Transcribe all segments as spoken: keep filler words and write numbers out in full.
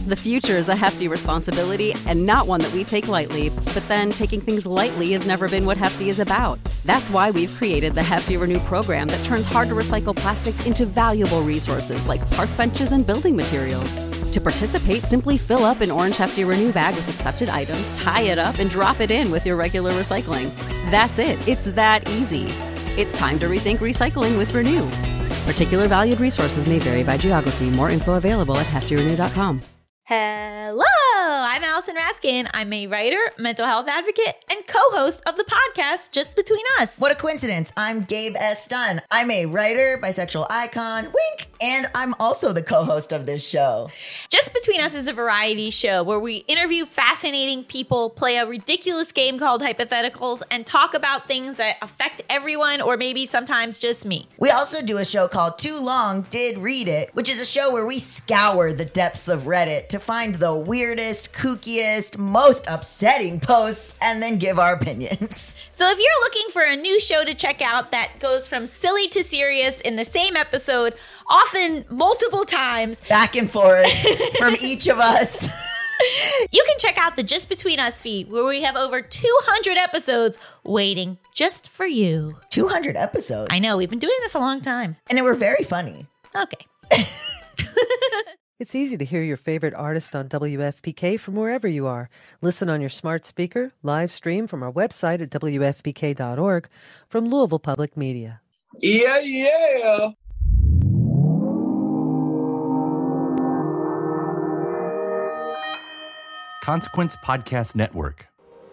The future is a hefty responsibility and not one that we take lightly, but then taking things lightly has never been what Hefty is about. That's why we've created the Hefty Renew program that turns hard-to-recycle plastics into valuable resources like park benches and building materials. To participate, simply fill up an orange Hefty Renew bag with accepted items, tie it up, and drop it in with your regular recycling. That's it. It's that easy. It's time to rethink recycling with Renew. Particular valued resources may vary by geography. More info available at hefty renew dot com. Hello, I'm Allison Raskin. I'm a writer, mental health advocate, and co-host of the podcast Just Between Us. What a coincidence. I'm Gabe S. Dunn. I'm a writer, bisexual icon, wink, and I'm also the co-host of this show. Just Between Us is a variety show where we interview fascinating people, play a ridiculous game called Hypotheticals, and talk about things that affect everyone or maybe sometimes just me. We also do a show called Too Long Did Read It, which is a show where we scour the depths of Reddit to find the weirdest, kookiest, most upsetting posts and then give our opinions. So if you're looking for a new show to check out that goes from silly to serious in the same episode, often multiple times, back and forth from each of us, you can check out the Just Between Us feed where we have over two hundred episodes waiting just for you. two hundred episodes? I know, we've been doing this a long time. And they were very funny. Okay. It's easy to hear your favorite artist on W F P K from wherever you are. Listen on your smart speaker, live stream from our website at W F P K dot org from Louisville Public Media. Yeah, yeah. Consequence Podcast Network.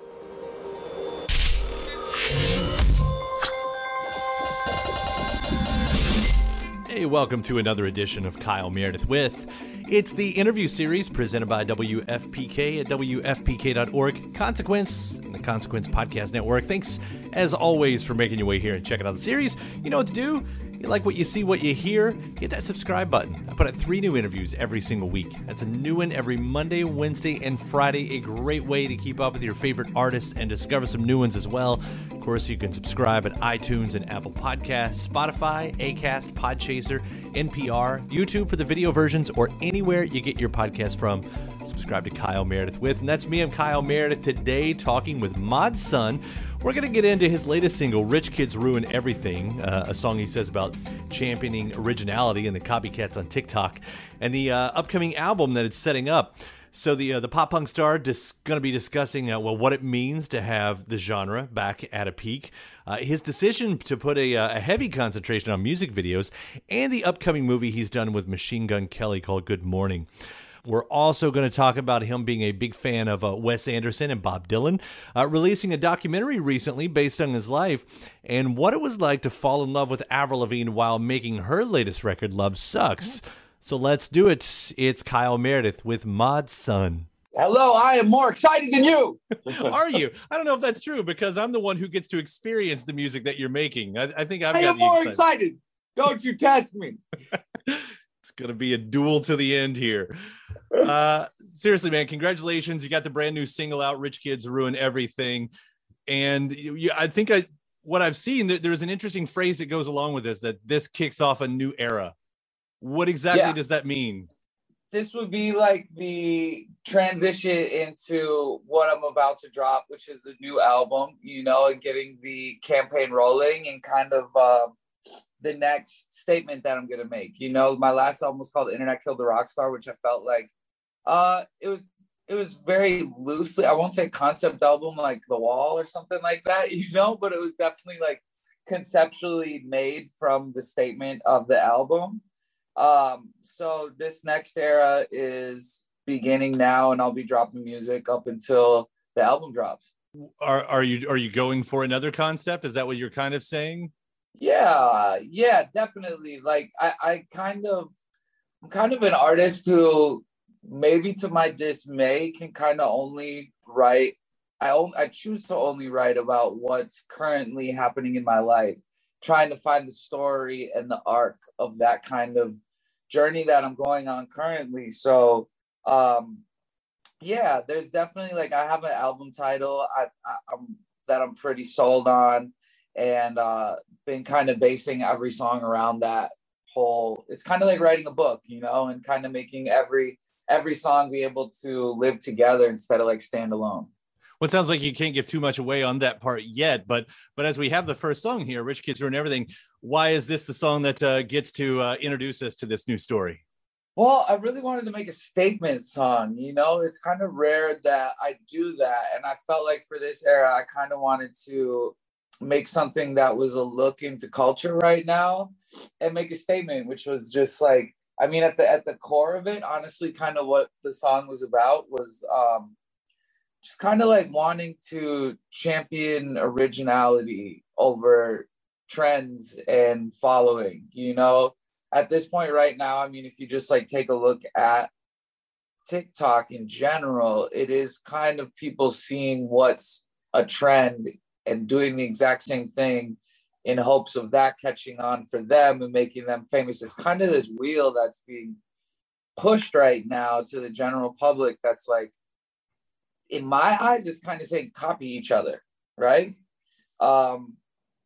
Hey, welcome to another edition of Kyle Meredith With. It's the interview series presented by W F P K at W F P K dot org. Consequence and the Consequence Podcast Network. Thanks, as always, for making your way here and checking out the series. You know what to do. You like what you see, what you hear, hit that subscribe button. I put out three new interviews every single week. That's a new one every Monday, Wednesday, and Friday. A great way to keep up with your favorite artists and discover some new ones as well. Of course, you can subscribe at iTunes and Apple Podcasts, Spotify, Acast, Podchaser, N P R, YouTube for the video versions, or anywhere you get your podcast from. Subscribe to Kyle Meredith With, and that's me. I'm Kyle Meredith. Today, talking with Mod Sun. We're going to get into his latest single, Rich Kids Ruin Everything, uh, a song he says about championing originality and the copycats on TikTok, and the uh, upcoming album that it's setting up. So the uh, the pop punk star is dis- going to be discussing uh, well what it means to have the genre back at a peak, uh, his decision to put a, uh, a heavy concentration on music videos, and the upcoming movie he's done with Machine Gun Kelly called Good Morning. We're also going to talk about him being a big fan of uh, Wes Anderson and Bob Dylan, uh, releasing a documentary recently based on his life, and what it was like to fall in love with Avril Lavigne while making her latest record, Love Sucks. So let's do it. It's Kyle Meredith with Mod Sun. Hello, I am more excited than you. Are you? I don't know if that's true because I'm the one who gets to experience the music that you're making. I, I think I've I got am the more excitement. excited. Don't you test me. It's going to be a duel to the end here. Uh, seriously, man, congratulations. You got the brand new single out, Rich Kids Ruin Everything. And you, you, I think I, what I've seen, there, there's an interesting phrase that goes along with this, that this kicks off a new era. What exactly Yeah. does that mean? This would be like the transition into what I'm about to drop, which is a new album, you know, and getting the campaign rolling and kind of uh, the next statement that I'm going to make. You know, my last album was called Internet Killed the Rockstar, which I felt like uh, it was it was very loosely, I won't say concept album like The Wall or something like that, you know, but it was definitely like conceptually made from the statement of the album. Um, so this next era is beginning now, and I'll be dropping music up until the album drops. Are are you are you going for another concept? Is that what you're kind of saying? Yeah, yeah, definitely. Like I, I kind of, I'm kind of an artist who maybe to my dismay can kind of only write, I, on, I choose to only write about what's currently happening in my life, trying to find the story and the arc of that kind of journey that I'm going on currently. So, um, yeah, there's definitely like, I have an album title I, I, I'm, that I'm pretty sold on, and uh, been kind of basing every song around that whole, it's kind of like writing a book, you know, and kind of making every every song be able to live together instead of like stand alone. Well, it sounds like you can't give too much away on that part yet, but but as we have the first song here, Rich Kids Ruin Everything, why is this the song that uh, gets to uh, introduce us to this new story? Well, I really wanted to make a statement song. You know, it's kind of rare that I do that. And I felt like for this era, I kind of wanted to make something that was a look into culture right now and make a statement, which was just like, I mean, at the at the core of it, honestly, kind of what the song was about was um, just kind of like wanting to champion originality over trends and following, you know? At this point right now, I mean, if you just like take a look at TikTok in general, it is kind of people seeing what's a trend and doing the exact same thing in hopes of that catching on for them and making them famous. It's kind of this wheel that's being pushed right now to the general public that's like, in my eyes, it's kind of saying copy each other, right? Um,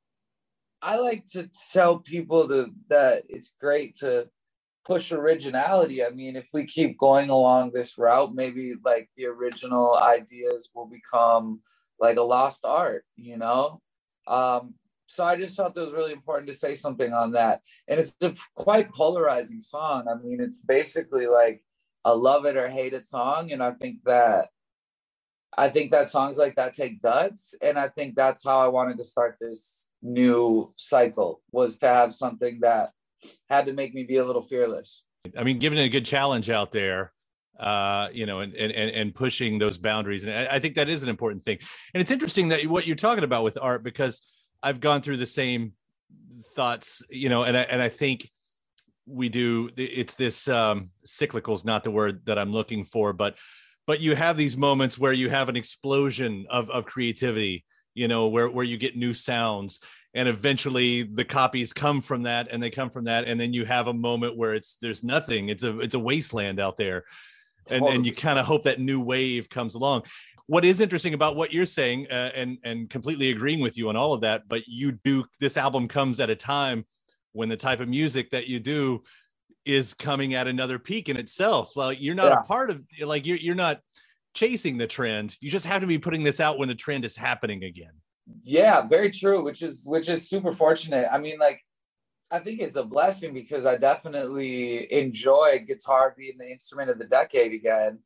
I like to tell people to, that it's great to push originality. I mean, if we keep going along this route, maybe like the original ideas will become like a lost art, you know? Um, so I just thought that was really important to say something on that. And it's a quite polarizing song. I mean, it's basically like a love it or hate it song. And I think that I think that songs like that take guts. And I think that's how I wanted to start this new cycle, was to have something that had to make me be a little fearless. I mean, giving it a good challenge out there, uh, you know, and, and, and pushing those boundaries. And I, I think that is an important thing. And it's interesting that what you're talking about with art, because I've gone through the same thoughts, you know, and I, and I think we do, it's this um, cyclical is not the word that I'm looking for, but But you have these moments where you have an explosion of, of creativity, you know, where, where you get new sounds, and eventually the copies come from that and they come from that. And then you have a moment where it's, there's nothing, it's a, it's a wasteland out there. And, and you kind of hope that new wave comes along. What is interesting about what you're saying, uh, and, and completely agreeing with you on all of that, but you do, this album comes at a time when the type of music that you do is coming at another peak in itself. Like, you're not yeah. a part of, like, you're, you're not chasing the trend. You just have to be putting this out when the trend is happening again. Yeah, very true, which is, which is super fortunate. I mean, like, I think it's a blessing because I definitely enjoy guitar being the instrument of the decade again.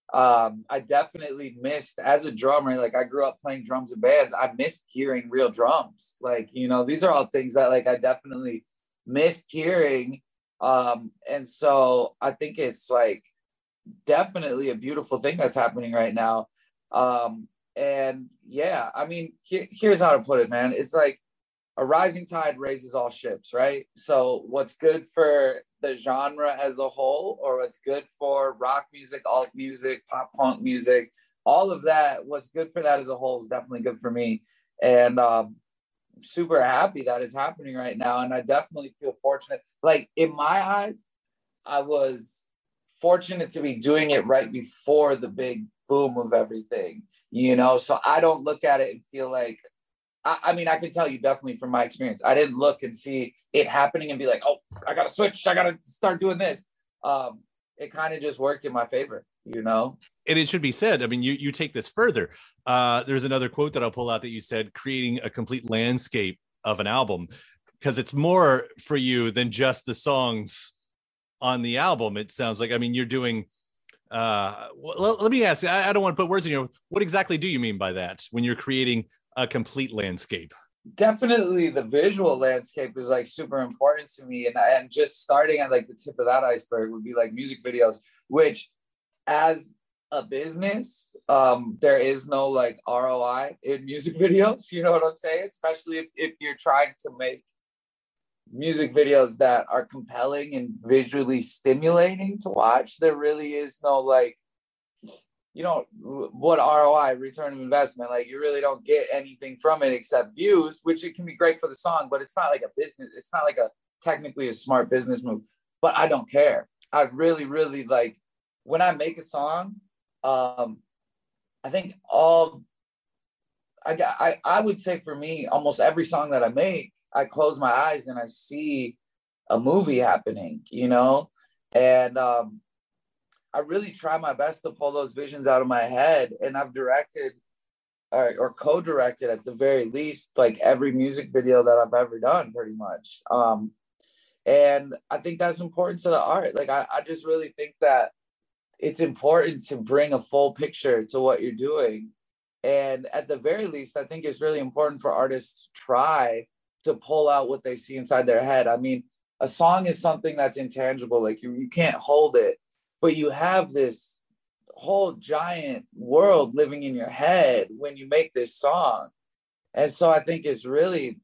Um, I definitely missed, as a drummer, like, I grew up playing drums in bands. I missed hearing real drums. Like, you know, these are all things that, like, I definitely missed hearing. Um, and so I think it's like definitely a beautiful thing that's happening right now. Um, and yeah, I mean, he- here's how to put it, man. It's like a rising tide raises all ships, right? So what's good for the genre as a whole, or what's good for rock music, alt music, pop punk music, all of that, what's good for that as a whole is definitely good for me. And, um, super happy that it's happening right now, and I definitely feel fortunate. Like, in my eyes, I was fortunate to be doing it right before the big boom of everything, you know. So I don't look at it and feel like, I, I mean, I can tell you definitely from my experience, I didn't look and see it happening and be like, oh, I gotta switch, I gotta start doing this. Um, it kind of just worked in my favor, you know. And it should be said, I mean, you you take this further. Uh, there's another quote that I'll pull out that you said, creating a complete landscape of an album, because it's more for you than just the songs on the album. It sounds like, I mean, you're doing, uh, well, let me ask, I, I don't want to put words in your, what exactly do you mean by that when you're creating a complete landscape? Definitely the visual landscape is like super important to me. And, and just starting at like the tip of that iceberg would be like music videos, which as a business, um, there is no like R O I in music videos. You know what I'm saying? Especially if, if you're trying to make music videos that are compelling and visually stimulating to watch, there really is no like, you know, what R O I, return of investment, like you really don't get anything from it except views, which it can be great for the song, but it's not like a business. It's not like a technically a smart business move, but I don't care. I really, really like when I make a song, um, I think all, I, I, I would say for me, almost every song that I make, I close my eyes and I see a movie happening, you know? And um, I really try my best to pull those visions out of my head. And I've directed or, or co-directed at the very least, like every music video that I've ever done pretty much. Um, and I think that's important to the art. Like, I, I just really think that it's important to bring a full picture to what you're doing. And at the very least, I think it's really important for artists to try to pull out what they see inside their head. I mean, a song is something that's intangible. Like you, you can't hold it, but you have this whole giant world living in your head when you make this song. And so I think it's really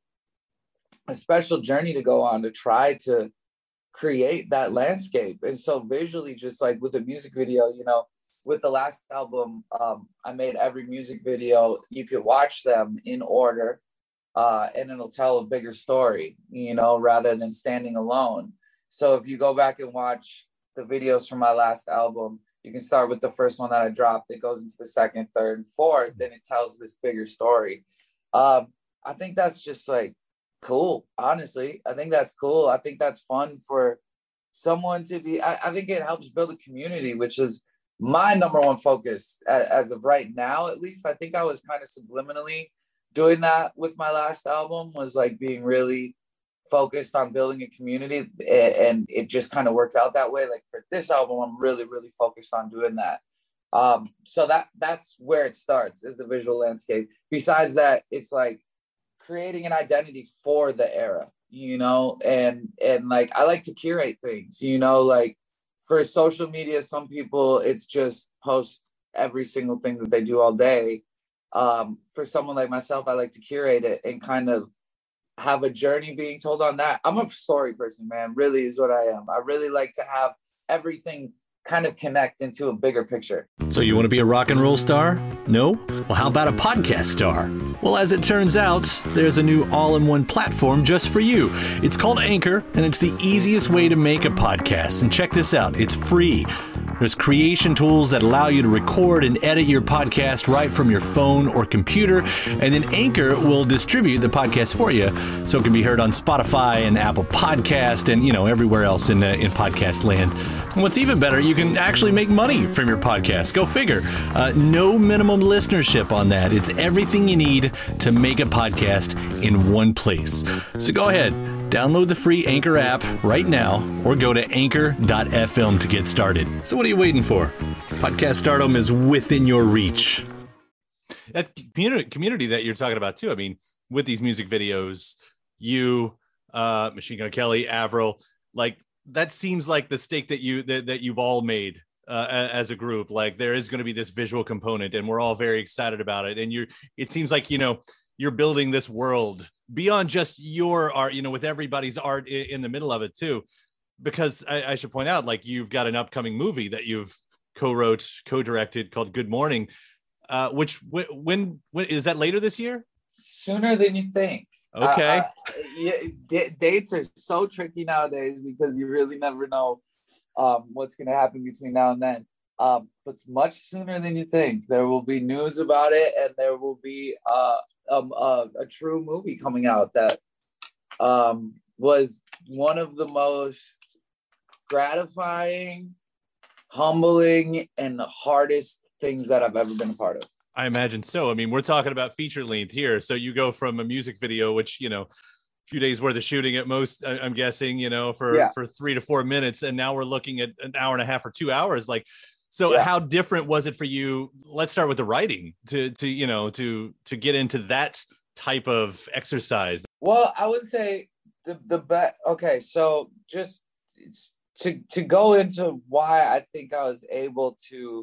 a special journey to go on to try to create that landscape. And so visually, just like with a music video, you know, with the last album, um, I made every music video, you could watch them in order, uh, and it'll tell a bigger story, you know, rather than standing alone. So if you go back and watch the videos from my last album, you can start with the first one that I dropped. It goes into the second, third, and fourth. Then it tells this bigger story. Um, I think that's just like cool. Honestly, I think that's cool. I think that's fun for someone to be. I, I think it helps build a community, which is my number one focus as, as of right now. At least I think I was kind of subliminally doing that with my last album, was like being really focused on building a community, and it just kind of worked out that way. Like for this album, I'm really, really focused on doing that. Um, so that that's where it starts, is the visual landscape. Besides that, it's like creating an identity for the era, you know, and and like I like to curate things, you know, like for social media, some people it's just post every single thing that they do all day. Um, for someone like myself, I like to curate it and kind of have a journey being told on that. I'm a story person, man, really is what I am. I really like to have everything kind of connect into a bigger picture. So you want to be a rock and roll star? No? Well, how about a podcast star? Well, as it turns out, there's a new all-in-one platform just for you. It's called Anchor, and it's the easiest way to make a podcast. And check this out, it's free. There's creation tools that allow you to record and edit your podcast right from your phone or computer, and then Anchor will distribute the podcast for you, so it can be heard on Spotify and Apple Podcast and, you know, everywhere else in uh, in podcast land. And what's even better, you can actually make money from your podcast. Go figure. Uh, no minimum listenership on that. It's everything you need to make a podcast in one place. So go ahead. Download the free Anchor app right now or go to anchor dot f m to get started. So what are you waiting for? Podcast stardom is within your reach. That community, community that you're talking about too. I mean, with these music videos, you, uh, Machine Gun Kelly, Avril, like that seems like the stake that you that, that you've all made uh, as a group. Like there is going to be this visual component, and we're all very excited about it. And you're, it seems like, you know, you're building this world beyond just your art, you know, with everybody's art in the middle of it too. Because I, I should point out, like, you've got an upcoming movie that you've co-wrote, co-directed called Good Morning, uh, which when, when is that later this year? Sooner than you think. Okay. Uh, uh, yeah, d- dates are so tricky nowadays because you really never know um, what's going to happen between now and then. Um, but it's much sooner than you think. There will be news about it, and there will be uh, um, uh, a true movie coming out that um, was one of the most gratifying, humbling, and hardest things that I've ever been a part of. I imagine so. I mean, we're talking about feature length here. So you go from a music video, which, you know, a few days worth of shooting at most, I'm guessing, you know, for, yeah. for three to four minutes. And now we're looking at an hour and a half or two hours. Like, so yeah. How different was it for you? Let's start with the writing to, to, you know, to, to get into that type of exercise. Well, I would say the, the best. Okay. So just to, to go into why I think I was able to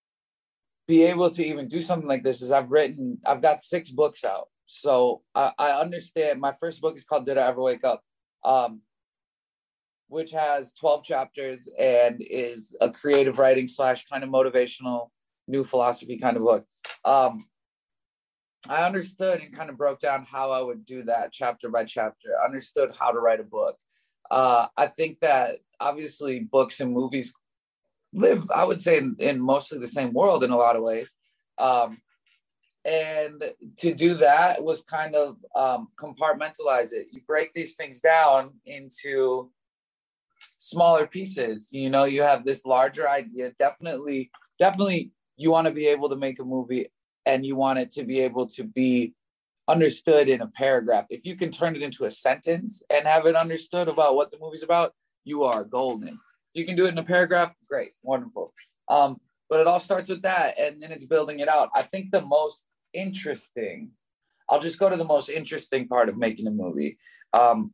be able to even do something like this is I've written, I've got six books out. So I, I understand. My first book is called Did I Ever Wake Up? Um, which has twelve chapters and is a creative writing slash kind of motivational new philosophy kind of book. Um, I understood and kind of broke down how I would do that chapter by chapter. I understood how to write a book. Uh, I think that obviously books and movies live, I would say, in, in mostly the same world in a lot of ways. Um, and to do that was kind of um, compartmentalize it. You break these things down into smaller pieces. You know, you have this larger idea. Definitely, definitely you want to be able to make a movie and you want it to be able to be understood in a paragraph. If you can turn it into a sentence and have it understood about what the movie's about, you are golden. If you can do it in a paragraph, great, wonderful. Um, but it all starts with that, and then it's building it out. I think the most interesting, I'll just go to the most interesting part of making a movie. Um,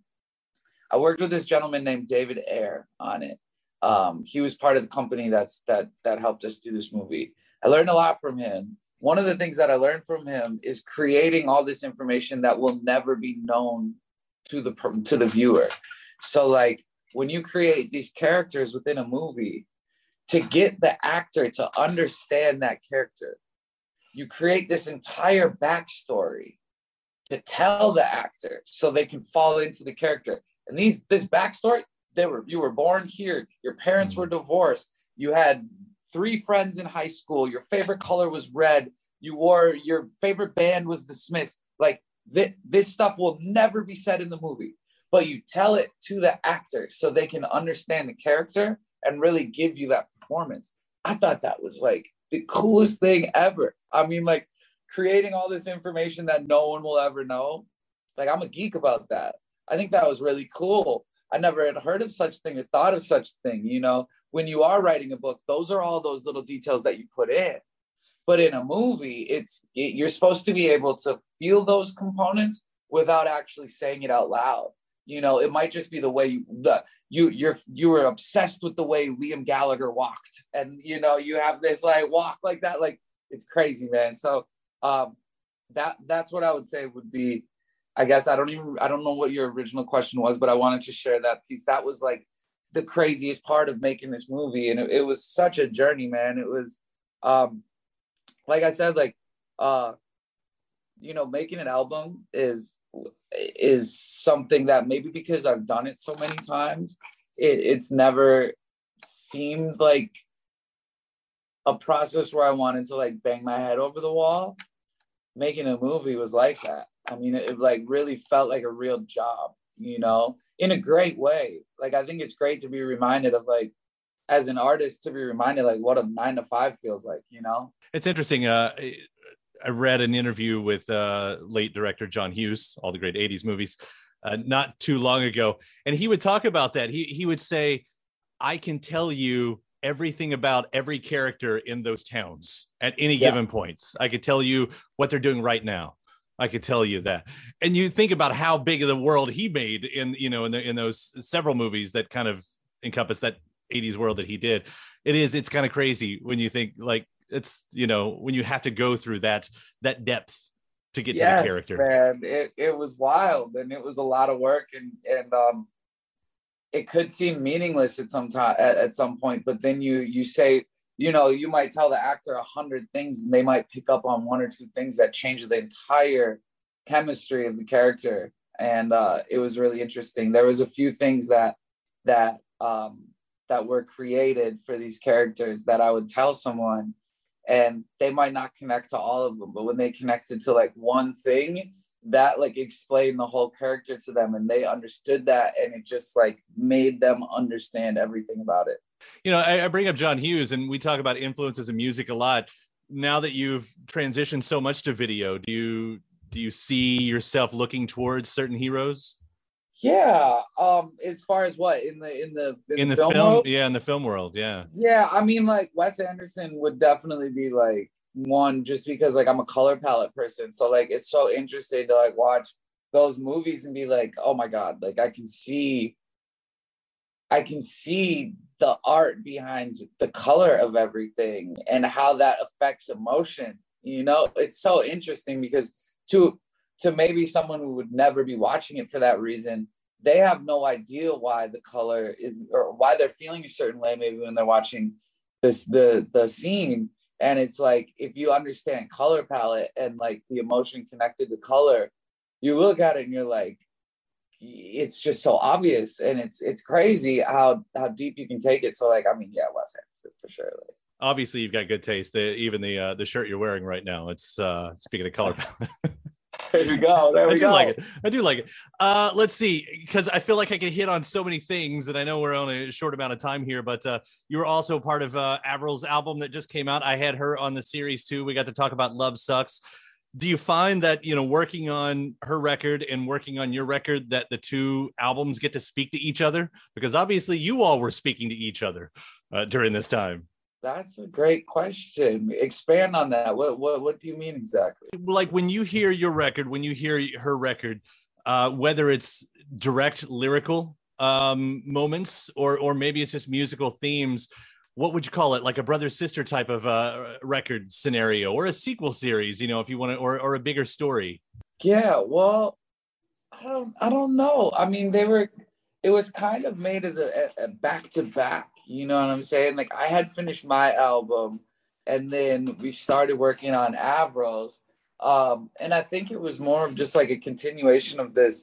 I worked with this gentleman named David Ayer on it. Um, he was part of the company that's that that helped us do this movie. I learned a lot from him. One of the things that I learned from him is creating all this information that will never be known to the to the viewer. So like when you create these characters within a movie, to get the actor to understand that character, you create this entire backstory to tell the actor so they can fall into the character. And these this backstory, they were you were born here, your parents were divorced, you had three friends in high school, your favorite color was red, you wore your favorite band was the Smiths. Like th- this stuff will never be said in the movie, but you tell it to the actor so they can understand the character and really give you that performance. I thought that was like the coolest thing ever. I mean, like creating all this information that no one will ever know. Like I'm a geek about that. I think that was really cool. I never had heard of such thing or thought of such thing. You know, when you are writing a book, those are all those little details that you put in. But in a movie, it's it, you're supposed to be able to feel those components without actually saying it out loud. You know, it might just be the way you the you you're you were obsessed with the way Liam Gallagher walked, and you know you have this like walk like that, like it's crazy, man. So um, that that's what I would say would be. I guess I don't even I don't know what your original question was, but I wanted to share that piece. That was like the craziest part of making this movie, and it, it was such a journey, man. It was, um, like I said, like uh, you know, making an album is is something that maybe because I've done it so many times, it, it's never seemed like a process where I wanted to like bang my head over the wall. Making a movie was like that. I mean, it, it like really felt like a real job, you know, in a great way. Like, I think it's great to be reminded of like, as an artist, to be reminded like what a nine to five feels like, you know? It's interesting. Uh, I read an interview with uh, late director John Hughes, all the great eighties movies, uh, not too long ago. And he would talk about that. He, he would say, I can tell you everything about every character in those towns at any yeah. given points. I could tell you what they're doing right now. I could tell you that. And you think about how big of the world he made in, you know, in the, in those several movies that kind of encompass that eighties world that he did. It is, it's kind of crazy when you think like, it's, you know, when you have to go through that, that depth to get yes, to the character. Man, it, it was wild and it was a lot of work, and, and, um, it could seem meaningless at some time, at, at some point, but then you, you say, you know, you might tell the actor a hundred things and they might pick up on one or two things that change the entire chemistry of the character. And uh, it was really interesting. There was a few things that, that, um, that were created for these characters that I would tell someone and they might not connect to all of them, but when they connected to like one thing, that like explained the whole character to them and they understood that, and it just like made them understand everything about it. You know, I, I bring up John Hughes and we talk about influences in music a lot. Now that you've transitioned so much to video, do you do you see yourself looking towards certain heroes? Yeah. Um, as far as what in the in the in, in the, the film, film world? yeah, in the film world, yeah. Yeah, I mean, like Wes Anderson would definitely be like one, just because like I'm a color palette person, so like it's so interesting to like watch those movies and be like, oh my god, like I can see I can see the art behind the color of everything and how that affects emotion. You know, it's so interesting because to to maybe someone who would never be watching it for that reason, they have no idea why the color is, or why they're feeling a certain way maybe when they're watching this the the scene. And it's like, if you understand color palette and like the emotion connected to color, you look at it and you're like, it's just so obvious. And it's it's crazy how how deep you can take it. So like, I mean, yeah, Wes Anderson for sure. Like, obviously you've got good taste. The, even the uh, the shirt you're wearing right now, it's uh, speaking of color palette. There we go. There we I do go. like it. I do like it. Uh, let's see, because I feel like I can hit on so many things, and I know we're on a short amount of time here, but uh, you were also part of uh, Avril's album that just came out. I had her on the series too. We got to talk about Love Sucks. Do you find that, you know, working on her record and working on your record, that the two albums get to speak to each other? Because obviously you all were speaking to each other uh, during this time. That's a great question. Expand on that. What what what do you mean exactly? Like when you hear your record, when you hear her record, uh, whether it's direct lyrical um, moments or or maybe it's just musical themes, what would you call it? Like a brother sister type of uh, record scenario, or a sequel series, you know, if you want to, or or a bigger story. Yeah, well, I don't I don't know. I mean, they were. It was kind of made as a, a back to back. You know what I'm saying? Like I had finished my album and then we started working on Avril's. Um, and I think it was more of just like a continuation of this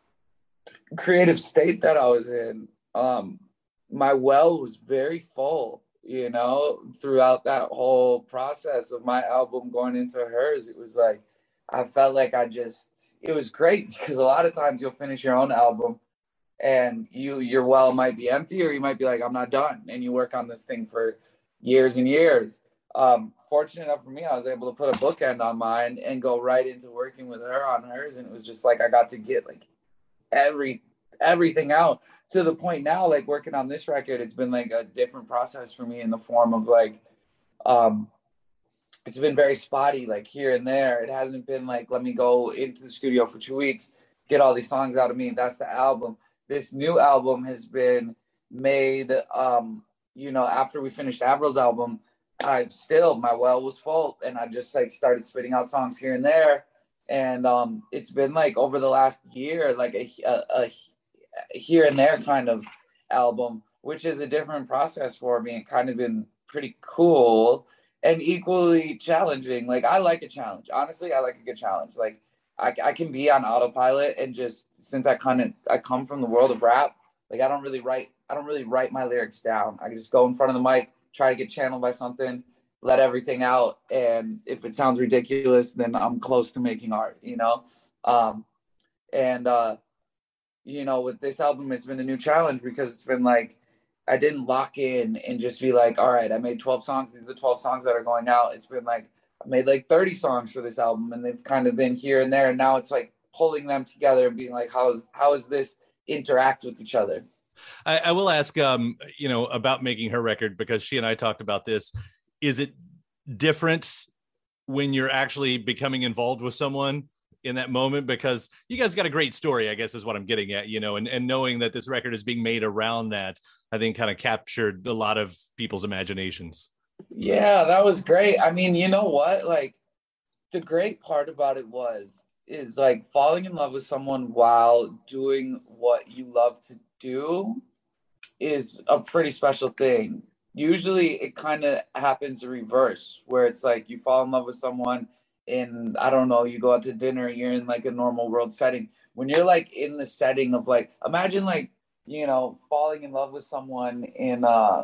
creative state that I was in. Um, my well was very full, you know, throughout that whole process of my album going into hers. It was like, I felt like I just, it was great because a lot of times you'll finish your own album and you your well might be empty, or you might be like, I'm not done. And you work on this thing for years and years. Um, fortunate enough for me, I was able to put a bookend on mine and go right into working with her on hers. And it was just like, I got to get like every, everything out to the point now, like working on this record, it's been like a different process for me in the form of like, um, it's been very spotty, like here and there. It hasn't been like, let me go into the studio for two weeks, get all these songs out of me. That's the album. This new album has been made, um, you know, after we finished Avril's album, I still, my well was full and I just like started spitting out songs here and there. And um, it's been like over the last year, like a, a, a here and there kind of album, which is a different process for me and kind of been pretty cool and equally challenging. Like I like a challenge. Honestly, I like a good challenge. Like I, I can be on autopilot and just, since I kind of, I come from the world of rap, like I don't really write, I don't really write my lyrics down. I can just go in front of the mic, try to get channeled by something, let everything out. And if it sounds ridiculous, then I'm close to making art, you know? Um, and, uh, you know, with this album, it's been a new challenge because it's been like, I didn't lock in and just be like, all right, I made twelve songs. These are the twelve songs that are going out. It's been like, I made like thirty songs for this album and they've kind of been here and there. And now it's like pulling them together and being like, how is, how is this interact with each other? I, I will ask, um, you know, about making her record, because she and I talked about this. Is it different when you're actually becoming involved with someone in that moment? Because you guys got a great story, I guess is what I'm getting at, you know, and, and knowing that this record is being made around that, I think kind of captured a lot of people's imaginations. Yeah, that was great. I mean, you know what? Like the great part about it was, is like falling in love with someone while doing what you love to do is a pretty special thing. Usually it kind of happens in reverse, where it's like you fall in love with someone and I don't know, you go out to dinner, you're in like a normal world setting. When you're like in the setting of like, imagine like, you know, falling in love with someone in uh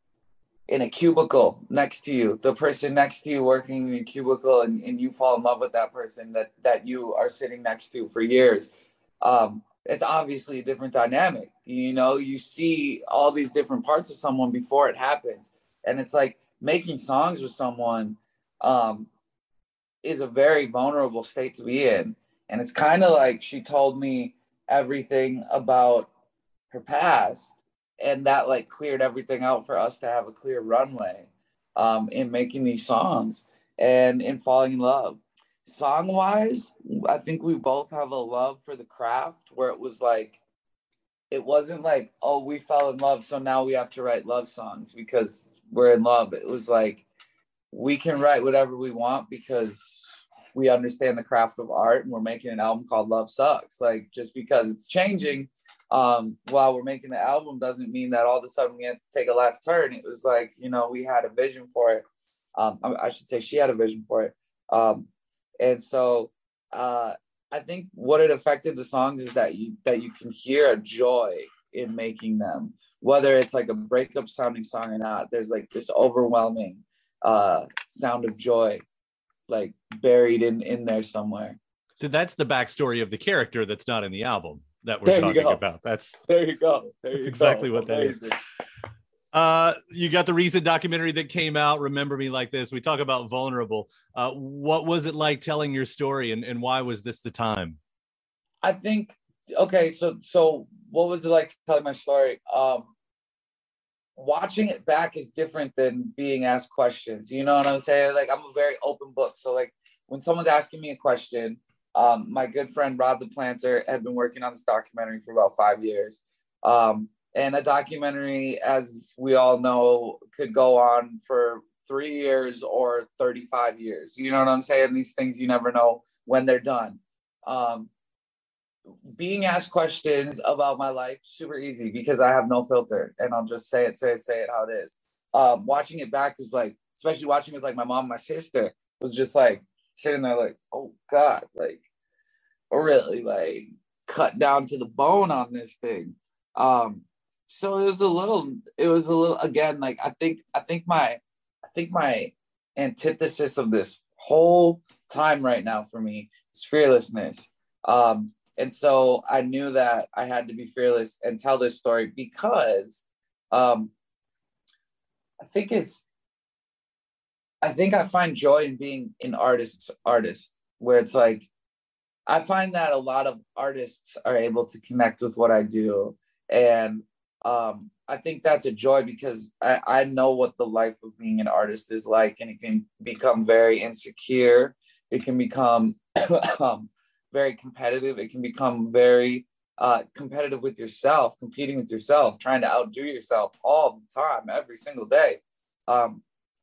in a cubicle next to you, the person next to you working in a cubicle, and, and you fall in love with that person that, that you are sitting next to for years. Um, it's obviously a different dynamic. You know, you see all these different parts of someone before it happens. And it's like making songs with someone um, is a very vulnerable state to be in. And it's kind of like she told me everything about her past, and that like cleared everything out for us to have a clear runway um, in making these songs and in falling in love. Song wise, I think we both have a love for the craft, where it was like, it wasn't like, oh, we fell in love, so now we have to write love songs because we're in love. It was like, we can write whatever we want because we understand the craft of art, and we're making an album called Love Sucks. Like, just because it's changing um while we're making the album doesn't mean that all of a sudden we had to take a left turn. It was like, you know, we had a vision for it. um I, I should say she had a vision for it. Um and so uh I think what it affected the songs is that you that you can hear a joy in making them, whether it's like a breakup sounding song or not. There's like this overwhelming uh sound of joy like buried in in there somewhere. So that's the backstory of the character that's not in the album that we're There you talking go. about. That's There you go. There that's you exactly go. what that is. Amazing. Uh, you got the recent documentary that came out, Remember Me Like This. We talk about vulnerable. Uh, what was it like telling your story, and, and why was this the time? I think, okay, so so what was it like telling my story? Um, watching it back is different than being asked questions. You know what I'm saying? Like, I'm a very open book. So like when someone's asking me a question, um, my good friend Rod the Planter had been working on this documentary for about five years. Um, and a documentary, as we all know, could go on for three years or thirty-five years. You know what I'm saying? These things, you never know when they're done. Um, being asked questions about my life, super easy because I have no filter and I'll just say it, say it, say it how it is. Um, watching it back is like, especially watching it with like my mom and my sister, was just like sitting there like, oh God, like really like cut down to the bone on this thing. Um, so it was a little, it was a little, again, like I think, I think my, I think my antithesis of this whole time right now for me is fearlessness. Um, And so I knew that I had to be fearless and tell this story because um, I think it's, I think I find joy in being an artist's artist, where it's like, I find that a lot of artists are able to connect with what I do. And um, I think that's a joy because I, I know what the life of being an artist is like, and it can become very insecure. It can become um, very competitive. It can become very uh, competitive with yourself, competing with yourself, trying to outdo yourself all the time, every single day. Um,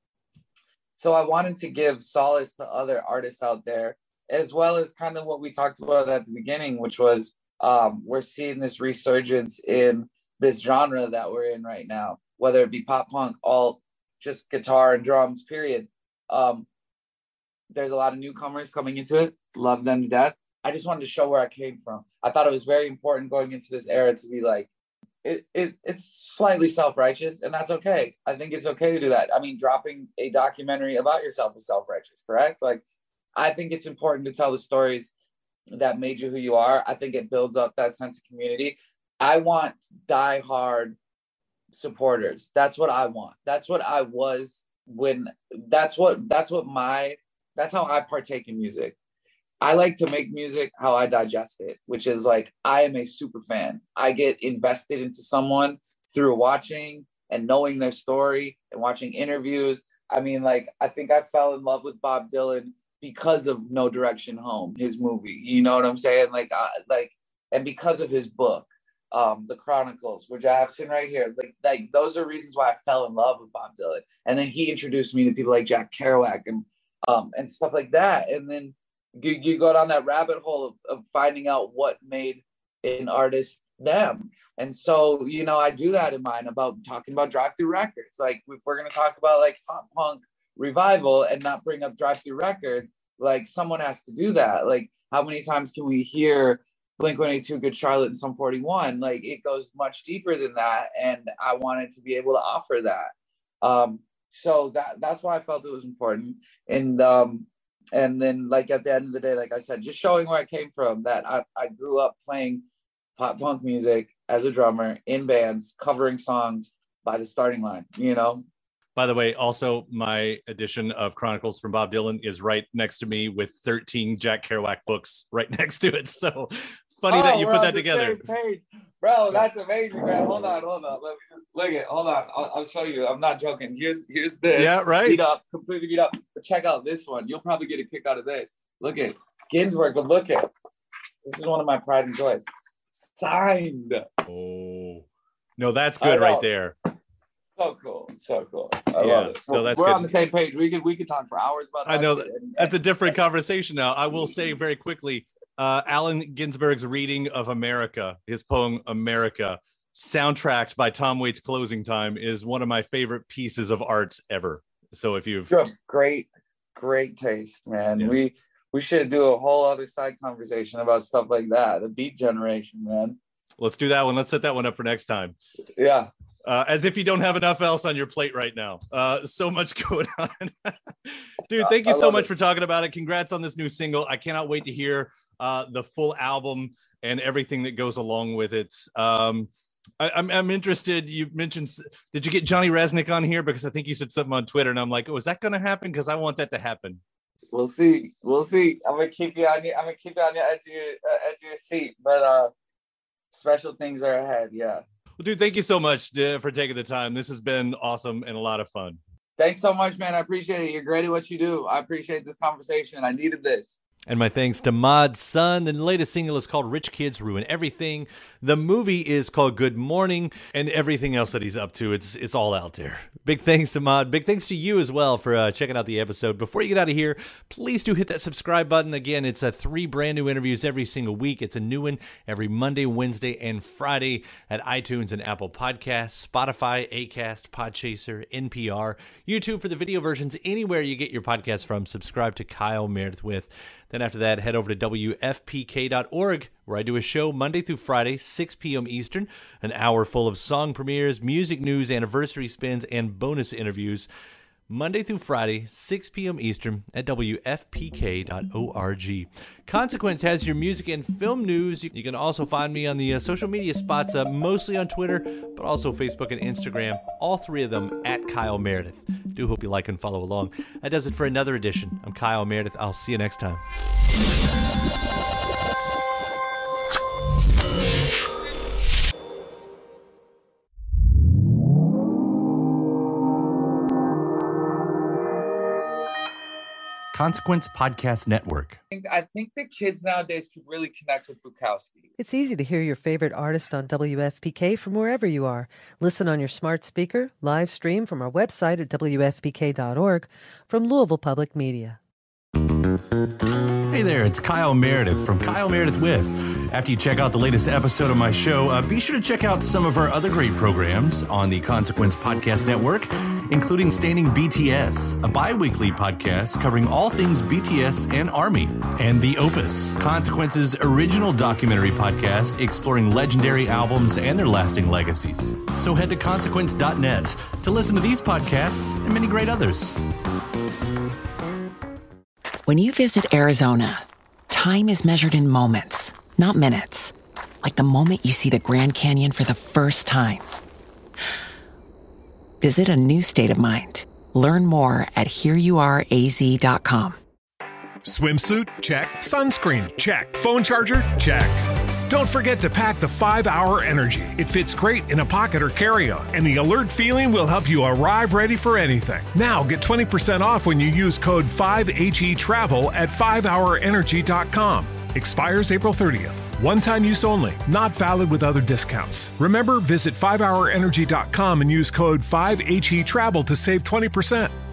so I wanted to give solace to other artists out there, as well as kind of what we talked about at the beginning, which was um, we're seeing this resurgence in this genre that we're in right now, whether it be pop punk, alt, just guitar and drums, period. Um, there's a lot of newcomers coming into it. Love them to death. I just wanted to show where I came from. I thought it was very important going into this era to be like, it, it it's slightly self-righteous, and that's okay. I think it's okay to do that. I mean, dropping a documentary about yourself is self-righteous, correct? Like, I think it's important to tell the stories that made you who you are. I think it builds up that sense of community. I want die-hard supporters. That's what I want. That's what I was when, that's what, that's what my, that's how I partake in music. I like to make music how I digest it, which is like, I am a super fan. I get invested into someone through watching and knowing their story and watching interviews. I mean, like, I think I fell in love with Bob Dylan because of No Direction Home, his movie, you know what I'm saying? Like, I, like, and because of his book, um, The Chronicles, which I have sitting right here, like, like those are reasons why I fell in love with Bob Dylan. And then he introduced me to people like Jack Kerouac and, um, and stuff like that. And then You, you go down that rabbit hole of, of finding out what made an artist them. And so, you know, I do that in mine about talking about Drive-Thru Records. Like, if we're going to talk about like pop punk revival and not bring up Drive-Thru Records, like someone has to do that. Like, how many times can we hear Blink one eighty-two, Good Charlotte, and Sum forty-one? Like, it goes much deeper than that. And I wanted to be able to offer that. Um, so that that's why I felt it was important. And, um, And then, like, at the end of the day, like I said, just showing where I came from, that I, I grew up playing pop punk music as a drummer in bands, covering songs by the starting line, you know? By the way, also my edition of Chronicles from Bob Dylan is right next to me with thirteen Jack Kerouac books right next to it. So funny oh, that you put that together. Bro, that's amazing, man. Hold on, hold on. Let me just, look at, hold on. I'll, I'll show you. I'm not joking. Here's here's this. Yeah, right. Beat up, completely beat up. But check out this one. You'll probably get a kick out of this. Look at Ginsberg, but look at. This is one of my pride and joys. Signed. Oh, no, that's good right there. So cool, so cool. I yeah, love it. no, that's We're good. on the same page. We could we could talk for hours about that. I know that, that's a different conversation now. I will say very quickly, uh, Allen Ginsberg's reading of America, his poem America, soundtracked by Tom Waits' Closing Time, is one of my favorite pieces of art ever. So if you've you have great, great taste, man. Yeah. We we should do a whole other side conversation about stuff like that. The Beat Generation, man. Let's do that one. Let's set that one up for next time. Yeah. Uh, as if you don't have enough else on your plate right now. Uh, so much going on. Dude, thank you so much it. for talking about it. Congrats on this new single. I cannot wait to hear uh, the full album and everything that goes along with it. Um, I, I'm, I'm interested. You mentioned, did you get Johnny Resnick on here? Because I think you said something on Twitter, and I'm like, oh, is that going to happen? Because I want that to happen. We'll see. We'll see. I'm gonna keep you on. Your, I'm gonna keep you on your edge of your, uh, edge of your seat. But uh, special things are ahead. Yeah. Well, dude, thank you so much uh, for taking the time. This has been awesome and a lot of fun. Thanks so much, man. I appreciate it. You're great at what you do. I appreciate this conversation. I needed this. And my thanks to Mod Sun. The latest single is called Rich Kids Ruin Everything. The movie is called Good Morning, and everything else that he's up to, it's it's all out there. Big thanks to Mod. Big thanks to you as well for uh, checking out the episode. Before you get out of here, please do hit that subscribe button. Again, it's uh, three brand new interviews every single week. It's a new one every Monday, Wednesday, and Friday at iTunes and Apple Podcasts, Spotify, Acast, Podchaser, N P R, YouTube for the video versions, anywhere you get your podcasts from. Subscribe to Kyle Meredith With. Then after that, head over to W F P K dot org, where I do a show Monday through Friday, six p.m. Eastern, an hour full of song premieres, music news, anniversary spins, and bonus interviews. Monday through Friday, six p.m. Eastern at W F P K dot org. Consequence has your music and film news. You can also find me on the uh, social media spots, uh, mostly on Twitter, but also Facebook and Instagram, all three of them at Kyle Meredith. Do hope you like and follow along. That does it for another edition. I'm Kyle Meredith. I'll see you next time. Consequence Podcast Network. I think, I think the kids nowadays can really connect with Bukowski. It's easy to hear your favorite artist on W F P K from wherever you are. Listen on your smart speaker, live stream from our website at W F P K dot org, from Louisville Public Media. Hey there, it's Kyle Meredith from Kyle Meredith With. After you check out the latest episode of my show, uh, be sure to check out some of our other great programs on the Consequence Podcast Network, including Standing B T S, a bi-weekly podcast covering all things B T S and ARMY, and The Opus, Consequence's original documentary podcast exploring legendary albums and their lasting legacies. So head to consequence dot net to listen to these podcasts and many great others. When you visit Arizona, time is measured in moments, not minutes. Like the moment you see the Grand Canyon for the first time. Visit a new state of mind. Learn more at here you are A Z dot com. Swimsuit? Check. Sunscreen? Check. Phone charger? Check. Don't forget to pack the five hour Energy. It fits great in a pocket or carry-on, and the alert feeling will help you arrive ready for anything. Now get twenty percent off when you use code five H E travel at five hour energy dot com. Expires April thirtieth. One-time use only. Not valid with other discounts. Remember, visit five hour energy dot com and use code five H E travel to save twenty percent.